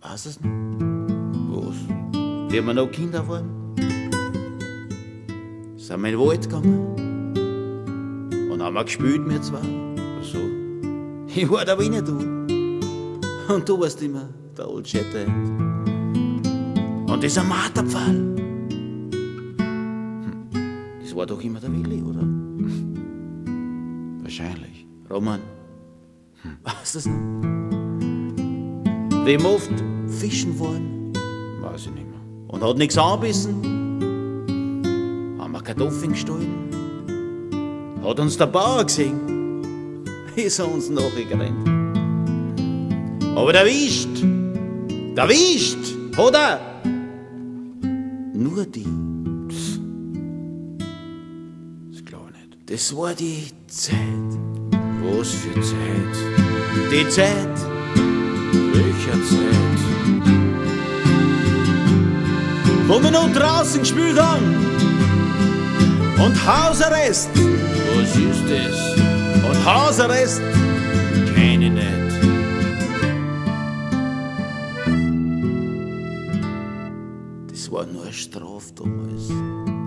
Weiß es noch? Was? Wie wir noch Kinder waren? Sind wir in den Wald gegangen und haben gespielt, wir zwei. Ach so. Ich war der Winnetou und du warst immer der Old Shatterhand. Und dieser Marterpfahl, das war doch immer der Willi, oder? Wahrscheinlich. Roman, weißt du das noch? Wie wir oft fischen waren, weiß ich nicht mehr. Und hat nichts angebissen, haben wir Kartoffeln gestohlen, hat uns der Bauer gesehen, ist er uns nachgerannt. Aber der wischt, hat er nur die. Das glaube ich nicht. Das war die Zeit. Was für Zeit? Die Zeit. Welcher Zeit? Wo wir noch draußen gespielt haben. Und Hausarrest. Was ist das? Und Hausarrest. Kenn ich nicht. Das war nur eine Strafe damals.